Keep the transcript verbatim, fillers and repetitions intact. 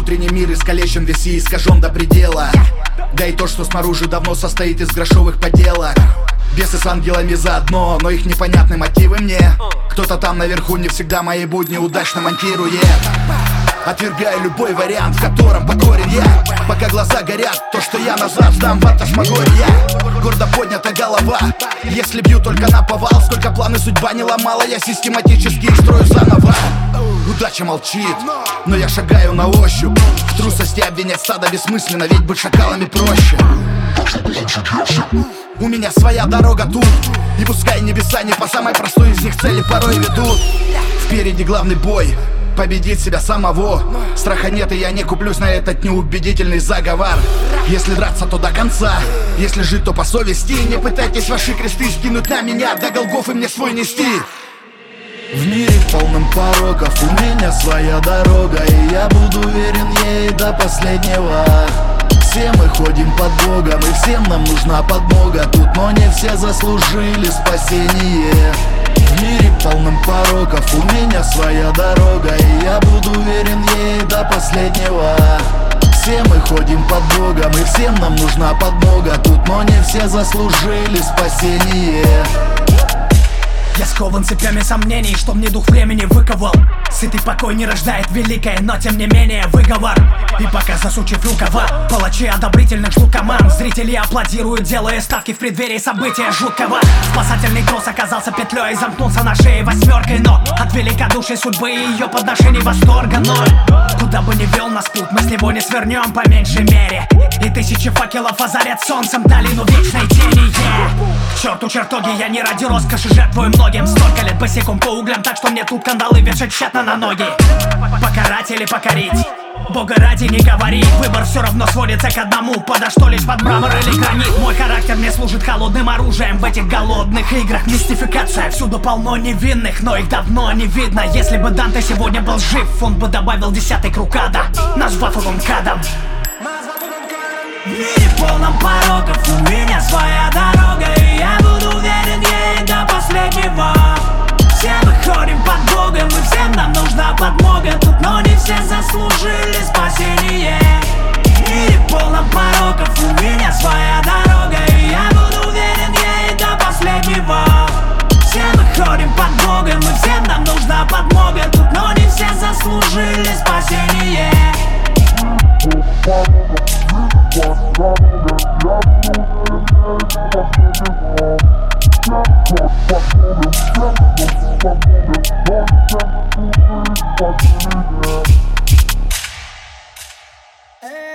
внутренний мир искалечен, весь и искажен до предела. Да и то, что снаружи давно состоит из грошовых поделок. Бесы с ангелами заодно, но их непонятны мотивы мне. Кто-то там наверху не всегда мои будни удачно монтирует. Отвергаю любой вариант, в котором покорен я. Пока глаза горят, то, что я назад сдам, фантасмагория. Гордо поднята голова, если бью только на повал. Сколько планы судьба не ломала, я систематически их строю заново. Удача молчит, но я шагаю на ощупь. В трусости обвинять стадо бессмысленно, ведь быть шакалами проще. У меня своя дорога тут, и пускай небеса не по самой простой из них цели порой ведут. Впереди главный бой, победить себя самого. Страха нет, и я не куплюсь на этот неубедительный заговор. Если драться, то до конца, если жить, то по совести. Не пытайтесь ваши кресты скинуть на меня, до Голгофы мне свой нести. В мире полном пороков у меня своя дорога, и я буду верен ей до последнего. Все мы ходим под Богом, и всем нам нужна подмога тут, но не все заслужили спасение. В мире полном пороков у меня своя дорога, и я буду верен ей до последнего. Все мы ходим под Богом, и всем нам нужна подмога тут, но не все заслужили спасение. Я скован цепями сомнений, что мне дух времени выковал. Сытый покой не рождает великое, но тем не менее выговор. И пока засучив рукава, палачи одобрительных ждут команд. Зрители аплодируют, делая ставки в преддверии события жуткого. Спасательный трос оказался петлей и замкнулся на шее восьмеркой. Но от великодушия судьбы и ее подношений восторга ноль. Куда бы ни вел нас путь, мы с него не свернем по меньшей мере. И тысячи факелов озарят солнцем долину вечной тени. Yeah. К черту чертоги, я не ради роскоши жертвую многим. Столько лет босиком по углям, так что мне тут кандалы вешать тщетно на ноги. Покарать или покорить, Бога ради не говори. Выбор все равно сводится к одному, подо что лишь под мрамор или гранит. Мой характер мне служит холодным оружием в этих голодных играх. Мистификация, всюду полно невинных, но их давно не видно. Если бы Данте сегодня был жив, он бы добавил десятый круг ада, назвав его МКАДом. В мире полном пороков у меня своя дорога, и я буду верен ей до последнего. Все мы ходим под Богом, и всем нам нужна подмога тут, но не все заслужили спасение. В мире полном пороков у меня своя дорога, и я буду верен ей до последнего. Все мы ходим под Богом, и всем нам нужна подмога тут, но не все заслужили спасение. Hey.